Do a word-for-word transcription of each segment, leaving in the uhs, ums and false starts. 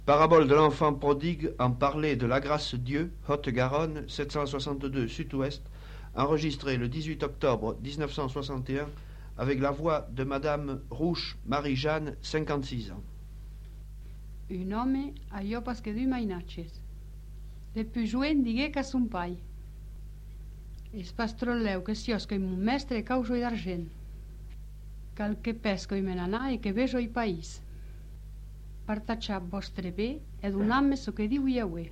Parabole de l'enfant prodigue en parler de la Grâce-Dieu, Haute-Garonne, sept cent soixante-deux Sud-Ouest, enregistré le dix-huit octobre mille neuf cent soixante et un avec la voix de Madame Rouche Marie-Jeanne, cinquante-six ans. Un home a llopas que du mainatges. De pujoent digué que son pai. Es pastroleu que si osco i mon mestre causo i d'argent. Cal que pesco i me n'anà i que vejo i país. Partacciar vostre bé e donam-me so que diu Yahweh.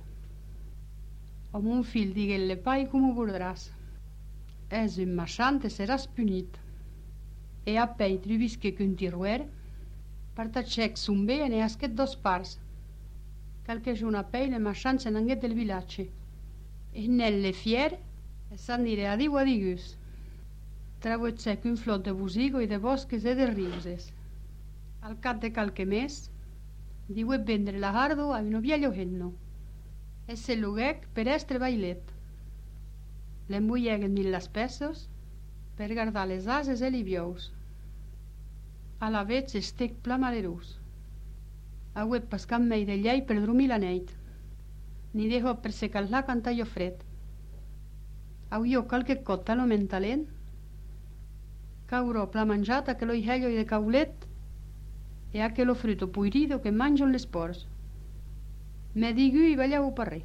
O mon fill diguel-le pai com ho voldràs. És un marchant e seràs punit. E a pei trubisque qu'un tiruer, partacec son bé e ne asquet dos parts. Cal que jo una pei le marchant se n'anguet del vilatge. E nelle fier e s'an dire adiu adigus. Trauetsec un flot de busigo i de bosques e de riuses. Al cap de qualque mes, diu vendre la hardo a un oviello henno. E se luguec per estre bailet. L'embulleguen mil las pesos per guardar les ases e li vious. A la veig estec pla malerús. Auet pascat mei de llei per dormir la neit. Ni dejo per secar-la quan tallo fred. Au jo qualque cota no men talent. Caurò pla mangiat a que lo ihello i de caulet e a que lo fruto puirido que mangion les porcs. Me digu i ballau parré.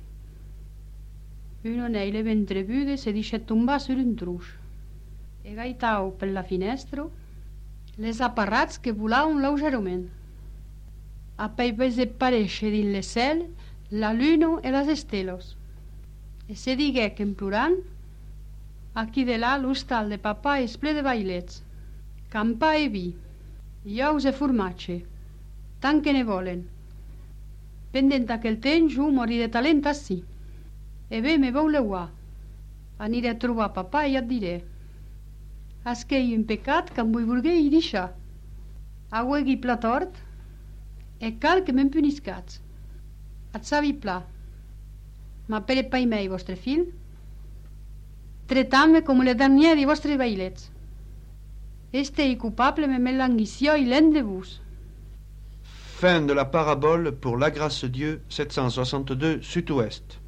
Un oneile ventrebude se dice tombar sur un truix. E gaitau per la finestro les aparrats que volaun laugerament. A pei vese paresce din le cel la luno e las estelos. E se diguec en plorant, aquí de là l'hostal de papà és ple de bailets, campà e vi, ious e formatge, tant que ne volen. Pendent aquel temps jo mori de talent ací. E bé me vau leuar. Aniré a trobar papà i et diré. Asquei un pecat que em vull volguer i deixar. Auegui pla tort e cal que me'n puniscats. Et sabi pla. Ma pere pai mei vostre fill, tretame com le dernier de vostres bailets. Este i coupable me met l'anguició i l'en de vos. Fin de la parabole pour la Grâce-Dieu, sept cent soixante-deux Sud-Ouest.